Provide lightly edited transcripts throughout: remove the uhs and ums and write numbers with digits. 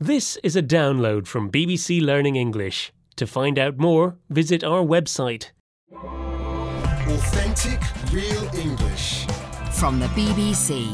This is a download from BBC Learning English. To find out more, visit our website. Authentic Real English from the BBC.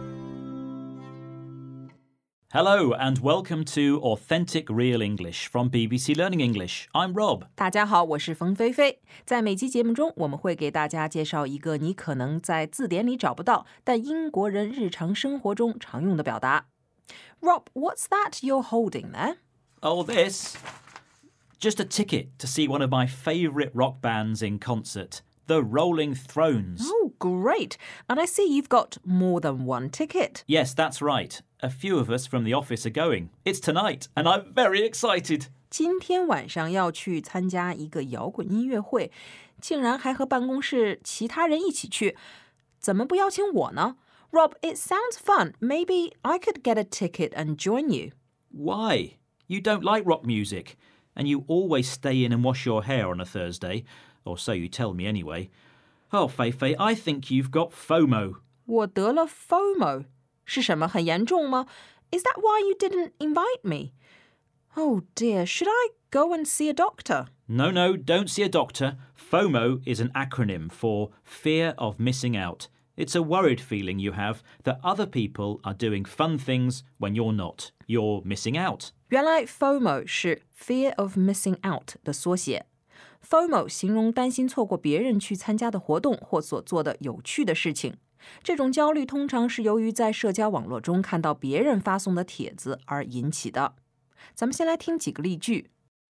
Hello and welcome to Authentic Real English from BBC Learning English. I'm Rob. 大家好，我是冯菲菲。在每期节目中，我们会给大家介绍一个你可能在字典里找不到，但英国人日常生活中常用的表达。Rob, what's that you're holding there? Oh, this? Just a ticket to see one of my favourite rock bands in concert, the Rolling Thrones. Oh, great. And I see you've got more than one ticket. Yes, that's right. A few of us from the office are going. It's tonight, and I'm very excited. 今天晚上要去参加一个摇滚音乐会，竟然还和办公室其他人一起去，怎么不邀请我呢？ Rob, it sounds fun. Maybe I could get a ticket and join you. Why? You don't like rock music, and you always stay in and wash your hair on a Thursday, or so you tell me anyway. Oh, Feifei, I think you've got FOMO. 我得了 FOMO. 是什么很严重吗？ Is that why you didn't invite me? Oh dear, should I go and see a doctor? No, don't see a doctor. FOMO is an acronym for Fear of Missing Out. It's a worried feeling you have that other people are doing fun things when you're not. You're missing out. 原来 FOMO 是 Fear of Missing Out 的缩写。FOMO 形容担心错过别人去参加的活动或所做的有趣的事情。这种焦虑通常是由于在社交网络中看到别人发送的帖子而引起的。咱们先来听几个例句。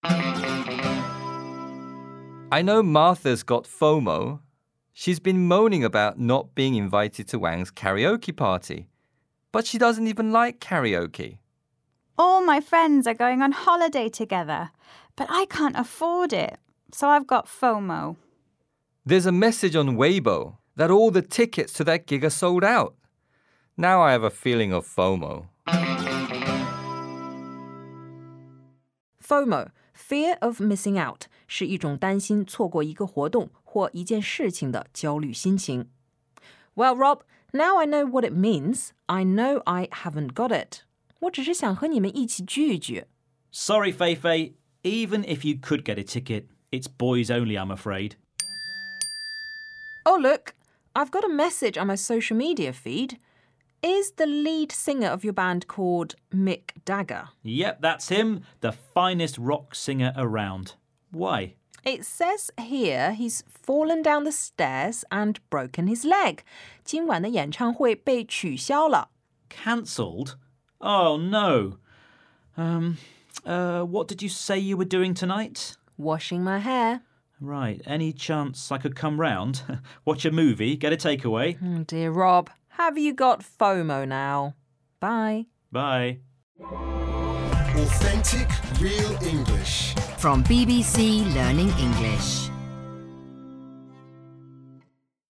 I know Martha's got FOMO. She's been moaning about not being invited to Wang's karaoke party. But she doesn't even like karaoke. All my friends are going on holiday together, but I can't afford it, so I've got FOMO. There's a message on Weibo that all the tickets to that gig are sold out. Now I have a feeling of FOMO. FOMO, Fear of Missing Out, 是一种担心错过一个活动或一件事情的焦虑心情。Well, Rob, now I know what it means. I know I haven't got it. 我只是想和你们一起聚一聚。 Sorry, Feifei. Even if you could get a ticket, it's boys only, I'm afraid. Oh, look, I've got a message on my social media feed. Is the lead singer of your band called Mick Jagger? Yep, that's him, the finest rock singer around. Why? It says here he's fallen down the stairs and broken his leg. 今晚的演唱会被取消了。 Cancelled? Oh, no. What did you say you were doing tonight? Washing my hair. Right, any chance I could come round? Watch a movie, get a takeaway? Oh dear, Rob. Have you got FOMO now? Bye. Bye. Authentic Real English From BBC Learning English.